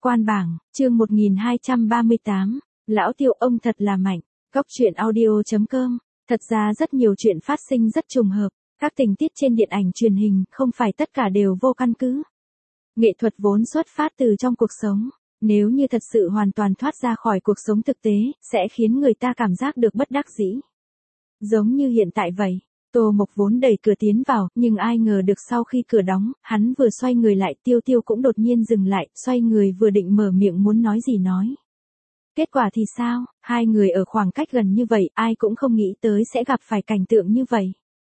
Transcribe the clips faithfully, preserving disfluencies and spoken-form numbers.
Quan bảng, chương một nghìn hai trăm ba mươi tám, Lão Tiêu ông thật là mạnh, góc truyện audio chấm com. Thật ra rất nhiều chuyện phát sinh rất trùng hợp, các tình tiết trên điện ảnh truyền hình không phải tất cả đều vô căn cứ. Nghệ thuật vốn xuất phát từ trong cuộc sống, nếu như thật sự hoàn toàn thoát ra khỏi cuộc sống thực tế, sẽ khiến người ta cảm giác được bất đắc dĩ. Giống như hiện tại vậy. Tô Mộc vốn đẩy cửa tiến vào, nhưng ai ngờ được sau khi cửa đóng, hắn vừa xoay người lại, Tiêu Tiêu cũng đột nhiên dừng lại, xoay người vừa định mở miệng muốn nói gì nói. Kết quả thì sao, hai người ở khoảng cách gần như vậy, ai cũng không nghĩ tới sẽ gặp phải cảnh tượng như vậy.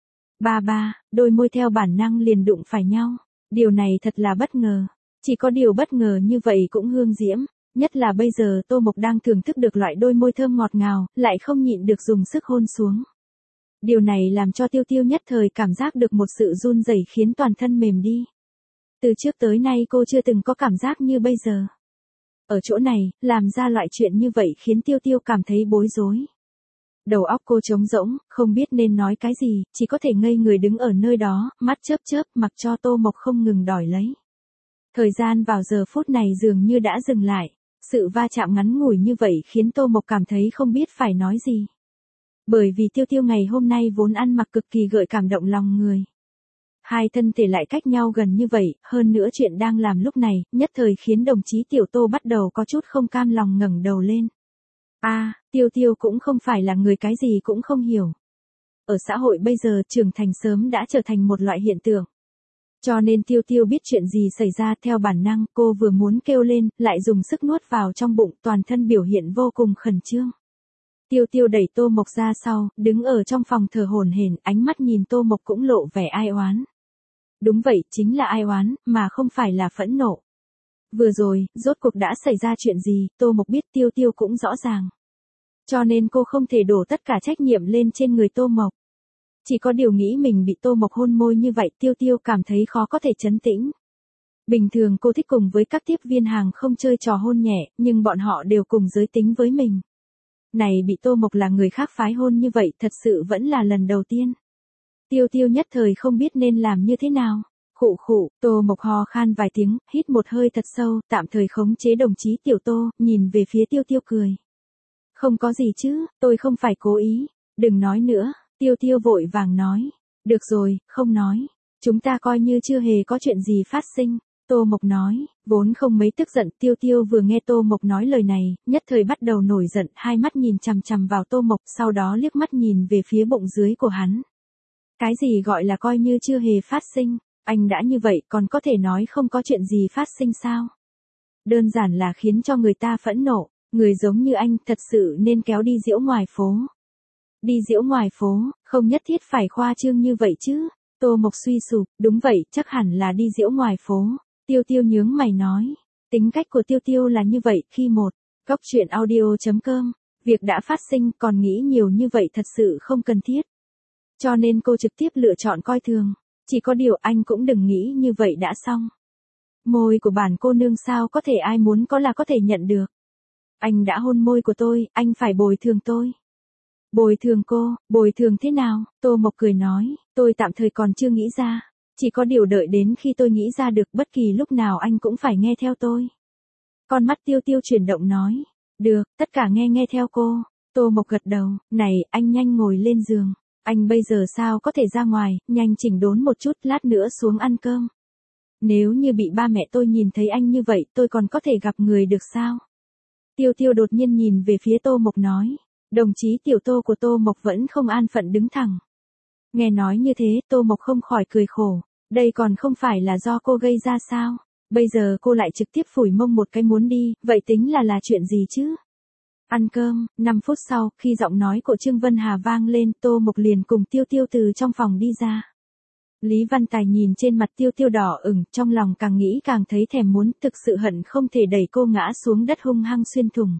Ba ba, đôi môi theo bản năng liền đụng phải nhau, điều này thật là bất ngờ. Chỉ có điều bất ngờ như vậy cũng hương diễm, nhất là bây giờ Tô Mộc đang thưởng thức được loại đôi môi thơm ngọt ngào, lại không nhịn được dùng sức hôn xuống. Điều này làm cho Tiêu Tiêu nhất thời cảm giác được một sự run rẩy khiến toàn thân mềm đi. Từ trước tới nay cô chưa từng có cảm giác như bây giờ. Ở chỗ này, làm ra loại chuyện như vậy khiến Tiêu Tiêu cảm thấy bối rối. Đầu óc cô trống rỗng, không biết nên nói cái gì, chỉ có thể ngây người đứng ở nơi đó, mắt chớp chớp mặc cho Tô Mộc không ngừng đòi lấy. Thời gian vào giờ phút này dường như đã dừng lại, sự va chạm ngắn ngủi như vậy khiến Tô Mộc cảm thấy không biết phải nói gì. Bởi vì Tiêu Tiêu ngày hôm nay vốn ăn mặc cực kỳ gợi cảm động lòng người. Hai thân thể lại cách nhau gần như vậy, hơn nữa chuyện đang làm lúc này, nhất thời khiến đồng chí Tiểu Tô bắt đầu có chút không cam lòng ngẩng đầu lên. A, à, Tiêu Tiêu cũng không phải là người cái gì cũng không hiểu. Ở xã hội bây giờ trưởng thành sớm đã trở thành một loại hiện tượng. Cho nên Tiêu Tiêu biết chuyện gì xảy ra theo bản năng, cô vừa muốn kêu lên, lại dùng sức nuốt vào trong bụng, toàn thân biểu hiện vô cùng khẩn trương. Tiêu Tiêu đẩy Tô Mộc ra sau, đứng ở trong phòng thở hổn hển, ánh mắt nhìn Tô Mộc cũng lộ vẻ ai oán. Đúng vậy, chính là ai oán, mà không phải là phẫn nộ. Vừa rồi, rốt cuộc đã xảy ra chuyện gì, Tô Mộc biết, Tiêu Tiêu cũng rõ ràng. Cho nên cô không thể đổ tất cả trách nhiệm lên trên người Tô Mộc. Chỉ có điều nghĩ mình bị Tô Mộc hôn môi như vậy, Tiêu Tiêu cảm thấy khó có thể trấn tĩnh. Bình thường cô thích cùng với các tiếp viên hàng không chơi trò hôn nhẹ, nhưng bọn họ đều cùng giới tính với mình. Này bị Tô Mộc là người khác phái hôn như vậy thật sự vẫn là lần đầu tiên. Tiêu Tiêu nhất thời không biết nên làm như thế nào. Khụ khụ, Tô Mộc ho khan vài tiếng, hít một hơi thật sâu, tạm thời khống chế đồng chí Tiểu Tô, nhìn về phía Tiêu Tiêu cười. Không có gì chứ, tôi không phải cố ý. Đừng nói nữa, Tiêu Tiêu vội vàng nói. Được rồi, không nói. Chúng ta coi như chưa hề có chuyện gì phát sinh. Tô Mộc nói, vốn không mấy tức giận, Tiêu Tiêu vừa nghe Tô Mộc nói lời này, nhất thời bắt đầu nổi giận, hai mắt nhìn chằm chằm vào Tô Mộc, sau đó liếc mắt nhìn về phía bụng dưới của hắn. Cái gì gọi là coi như chưa hề phát sinh, anh đã như vậy còn có thể nói không có chuyện gì phát sinh sao? Đơn giản là khiến cho người ta phẫn nộ, người giống như anh thật sự nên kéo đi diễu ngoài phố. Đi diễu ngoài phố, không nhất thiết phải khoa trương như vậy chứ. Tô Mộc suy sụp, đúng vậy, chắc hẳn là đi diễu ngoài phố. Tiêu Tiêu nhướng mày nói, tính cách của Tiêu Tiêu là như vậy, khi một, góc truyện audio chấm com, việc đã phát sinh còn nghĩ nhiều như vậy thật sự không cần thiết. Cho nên cô trực tiếp lựa chọn coi thường, chỉ có điều anh cũng đừng nghĩ như vậy đã xong. Môi của bản cô nương sao có thể ai muốn có là có thể nhận được. Anh đã hôn môi của tôi, anh phải bồi thường tôi. Bồi thường cô, bồi thường thế nào? Tô Mộc cười nói, tôi tạm thời còn chưa nghĩ ra. Chỉ có điều đợi đến khi tôi nghĩ ra được bất kỳ lúc nào anh cũng phải nghe theo tôi. Con mắt Tiêu Tiêu chuyển động nói. Được, tất cả nghe nghe theo cô. Tô Mộc gật đầu, này, anh nhanh ngồi lên giường. Anh bây giờ sao có thể ra ngoài, nhanh chỉnh đốn một chút, lát nữa xuống ăn cơm. Nếu như bị ba mẹ tôi nhìn thấy anh như vậy, tôi còn có thể gặp người được sao? Tiêu Tiêu đột nhiên nhìn về phía Tô Mộc nói. Đồng chí Tiểu Tô của Tô Mộc vẫn không an phận đứng thẳng. Nghe nói như thế, Tô Mộc không khỏi cười khổ. Đây còn không phải là do cô gây ra sao? Bây giờ cô lại trực tiếp phủi mông một cái muốn đi, vậy tính là là chuyện gì chứ? Ăn cơm, năm phút sau, khi giọng nói của Trương Vân Hà vang lên, Tô Mộc liền cùng Tiêu Tiêu từ trong phòng đi ra. Lý Văn Tài nhìn trên mặt Tiêu Tiêu đỏ ửng, trong lòng càng nghĩ càng thấy thèm muốn, thực sự hận không thể đẩy cô ngã xuống đất hung hăng xuyên thủng.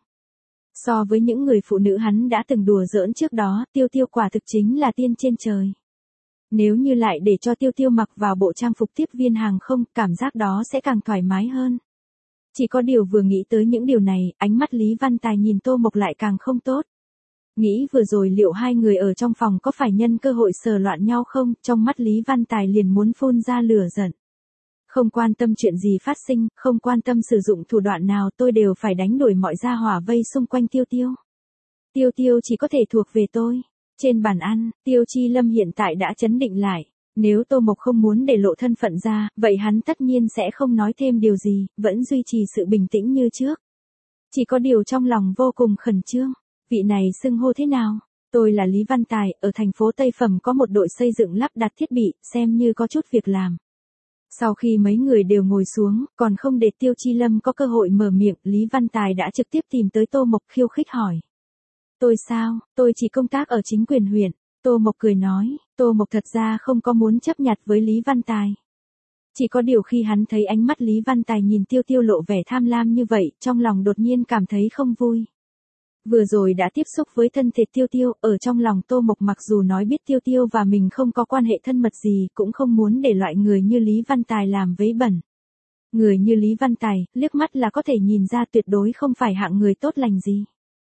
So với những người phụ nữ hắn đã từng đùa giỡn trước đó, Tiêu Tiêu quả thực chính là tiên trên trời. Nếu như lại để cho Tiêu Tiêu mặc vào bộ trang phục tiếp viên hàng không, cảm giác đó sẽ càng thoải mái hơn. Chỉ có điều vừa nghĩ tới những điều này, ánh mắt Lý Văn Tài nhìn Tô Mộc lại càng không tốt. Nghĩ vừa rồi liệu hai người ở trong phòng có phải nhân cơ hội sờ loạn nhau không, trong mắt Lý Văn Tài liền muốn phun ra lửa giận. Không quan tâm chuyện gì phát sinh, không quan tâm sử dụng thủ đoạn nào tôi đều phải đánh đuổi mọi gia hỏa vây xung quanh Tiêu Tiêu. Tiêu Tiêu chỉ có thể thuộc về tôi. Trên bàn ăn, Tiêu Chi Lâm hiện tại đã chấn định lại. Nếu Tô Mộc không muốn để lộ thân phận ra, vậy hắn tất nhiên sẽ không nói thêm điều gì, vẫn duy trì sự bình tĩnh như trước. Chỉ có điều trong lòng vô cùng khẩn trương. Vị này xưng hô thế nào? Tôi là Lý Văn Tài, ở thành phố Tây Phẩm có một đội xây dựng lắp đặt thiết bị, xem như có chút việc làm. Sau khi mấy người đều ngồi xuống, còn không để Tiêu Chi Lâm có cơ hội mở miệng, Lý Văn Tài đã trực tiếp tìm tới Tô Mộc khiêu khích hỏi. Tôi sao, tôi chỉ công tác ở chính quyền huyện. Tô Mộc cười nói, Tô Mộc thật ra không có muốn chấp nhặt với Lý Văn Tài. Chỉ có điều khi hắn thấy ánh mắt Lý Văn Tài nhìn Tiêu Tiêu lộ vẻ tham lam như vậy, trong lòng đột nhiên cảm thấy không vui. Vừa rồi đã tiếp xúc với thân thể Tiêu Tiêu, ở trong lòng Tô Mộc mặc dù nói biết Tiêu Tiêu và mình không có quan hệ thân mật gì, cũng không muốn để loại người như Lý Văn Tài làm vấy bẩn. Người như Lý Văn Tài, liếc mắt là có thể nhìn ra tuyệt đối không phải hạng người tốt lành gì.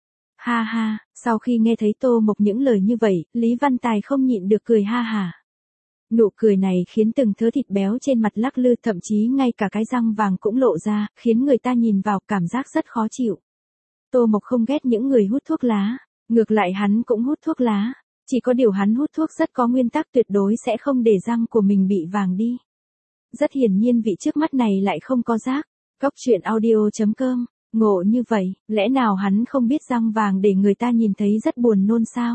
Ha ha, sau khi nghe thấy Tô Mộc những lời như vậy, Lý Văn Tài không nhịn được cười ha ha. Nụ cười này khiến từng thớ thịt béo trên mặt lắc lư, thậm chí ngay cả cái răng vàng cũng lộ ra, khiến người ta nhìn vào cảm giác rất khó chịu. Tô Mộc không ghét những người hút thuốc lá, ngược lại hắn cũng hút thuốc lá, chỉ có điều hắn hút thuốc rất có nguyên tắc, tuyệt đối sẽ không để răng của mình bị vàng đi. Rất hiển nhiên vị trước mắt này lại không có rác. Góc truyện audio chấm com, ngộ như vậy, lẽ nào hắn không biết răng vàng để người ta nhìn thấy rất buồn nôn sao?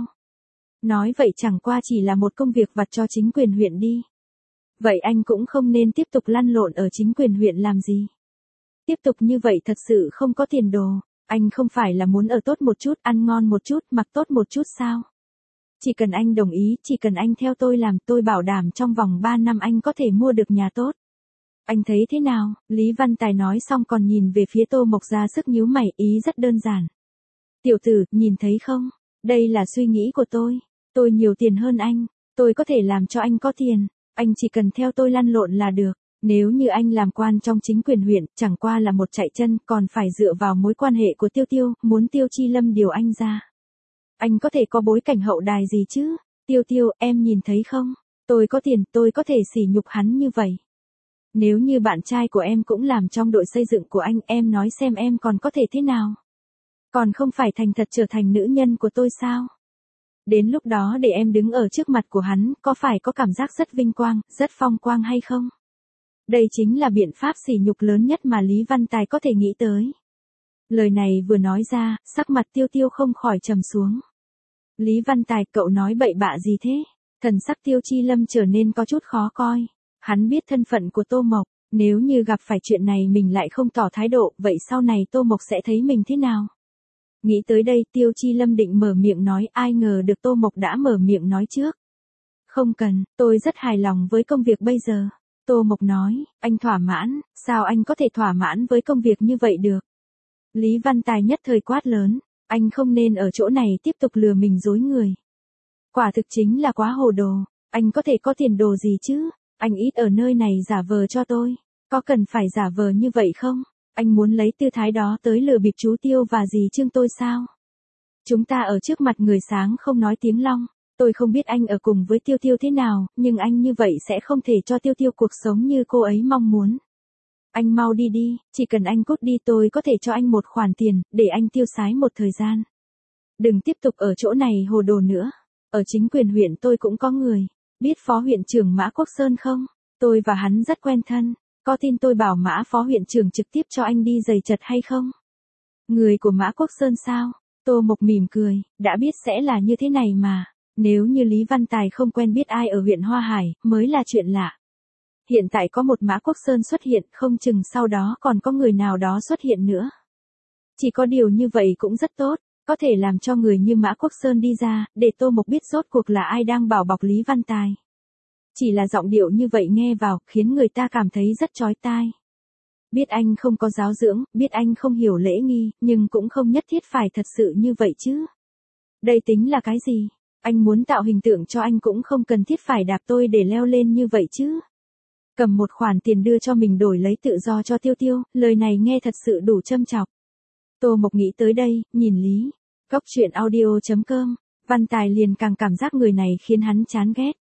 Nói vậy chẳng qua chỉ là một công việc vặt cho chính quyền huyện đi. Vậy anh cũng không nên tiếp tục lăn lộn ở chính quyền huyện làm gì. Tiếp tục như vậy thật sự không có tiền đồ. Anh không phải là muốn ở tốt một chút, ăn ngon một chút, mặc tốt một chút sao? Chỉ cần anh đồng ý, chỉ cần anh theo tôi làm, tôi bảo đảm trong vòng ba năm anh có thể mua được nhà tốt. Anh thấy thế nào? Lý Văn Tài nói xong còn nhìn về phía Tô Mộc ra sức nhíu mày, ý rất đơn giản. Tiểu tử, nhìn thấy không? Đây là suy nghĩ của tôi. Tôi nhiều tiền hơn anh. Tôi có thể làm cho anh có tiền. Anh chỉ cần theo tôi lăn lộn là được. Nếu như anh làm quan trong chính quyền huyện, chẳng qua là một chạy chân, còn phải dựa vào mối quan hệ của Tiêu Tiêu, muốn Tiêu Chi Lâm điều anh ra. Anh có thể có bối cảnh hậu đài gì chứ? Tiêu Tiêu, em nhìn thấy không? Tôi có tiền, tôi có thể sỉ nhục hắn như vậy. Nếu như bạn trai của em cũng làm trong đội xây dựng của anh, em nói xem em còn có thể thế nào? Còn không phải thành thật trở thành nữ nhân của tôi sao? Đến lúc đó để em đứng ở trước mặt của hắn, có phải có cảm giác rất vinh quang, rất phong quang hay không? Đây chính là biện pháp sỉ nhục lớn nhất mà Lý Văn Tài có thể nghĩ tới. Lời này vừa nói ra, sắc mặt Tiêu Tiêu không khỏi trầm xuống. Lý Văn Tài, cậu nói bậy bạ gì thế? Thần sắc Tiêu Chi Lâm trở nên có chút khó coi. Hắn biết thân phận của Tô Mộc, nếu như gặp phải chuyện này mình lại không tỏ thái độ, vậy sau này Tô Mộc sẽ thấy mình thế nào? Nghĩ tới đây, Tiêu Chi Lâm định mở miệng nói, ai ngờ được Tô Mộc đã mở miệng nói trước. Không cần, tôi rất hài lòng với công việc bây giờ. Tô Mộc nói, anh thỏa mãn, sao anh có thể thỏa mãn với công việc như vậy được? Lý Văn Tài nhất thời quát lớn, anh không nên ở chỗ này tiếp tục lừa mình dối người. Quả thực chính là quá hồ đồ, anh có thể có tiền đồ gì chứ? Anh ít ở nơi này giả vờ cho tôi, có cần phải giả vờ như vậy không? Anh muốn lấy tư thái đó tới lừa bịp chú Tiêu và dì Trương tôi sao? Chúng ta ở trước mặt người sáng không nói tiếng long. Tôi không biết anh ở cùng với Tiêu Tiêu thế nào, nhưng anh như vậy sẽ không thể cho Tiêu Tiêu cuộc sống như cô ấy mong muốn. Anh mau đi đi, chỉ cần anh cút đi tôi có thể cho anh một khoản tiền, để anh tiêu xái một thời gian. Đừng tiếp tục ở chỗ này hồ đồ nữa. Ở chính quyền huyện tôi cũng có người. Biết phó huyện trưởng Mã Quốc Sơn không? Tôi và hắn rất quen thân. Có tin tôi bảo Mã phó huyện trưởng trực tiếp cho anh đi giày chật hay không? Người của Mã Quốc Sơn sao? Tô Mộc mỉm cười, đã biết sẽ là như thế này mà. Nếu như Lý Văn Tài không quen biết ai ở huyện Hoa Hải, mới là chuyện lạ. Hiện tại có một Mã Quốc Sơn xuất hiện, không chừng sau đó còn có người nào đó xuất hiện nữa. Chỉ có điều như vậy cũng rất tốt, có thể làm cho người như Mã Quốc Sơn đi ra, để Tô Mộc biết rốt cuộc là ai đang bảo bọc Lý Văn Tài. Chỉ là giọng điệu như vậy nghe vào, khiến người ta cảm thấy rất chói tai. Biết anh không có giáo dưỡng, biết anh không hiểu lễ nghi, nhưng cũng không nhất thiết phải thật sự như vậy chứ. Đây tính là cái gì? Anh muốn tạo hình tượng cho anh cũng không cần thiết phải đạp tôi để leo lên như vậy chứ. Cầm một khoản tiền đưa cho mình đổi lấy tự do cho Tiêu Tiêu, lời này nghe thật sự đủ châm chọc. Tô Mộc nghĩ tới đây, nhìn Lý. Góc truyện audio chấm com, Văn Tài liền càng cảm giác người này khiến hắn chán ghét.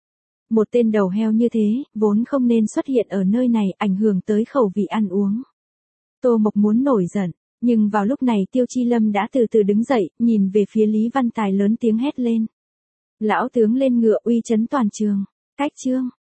Một tên đầu heo như thế, vốn không nên xuất hiện ở nơi này, ảnh hưởng tới khẩu vị ăn uống. Tô Mộc muốn nổi giận, nhưng vào lúc này Tiêu Chi Lâm đã từ từ đứng dậy, nhìn về phía Lý Văn Tài lớn tiếng hét lên. Lão tướng lên ngựa uy chấn toàn trường. Cách chương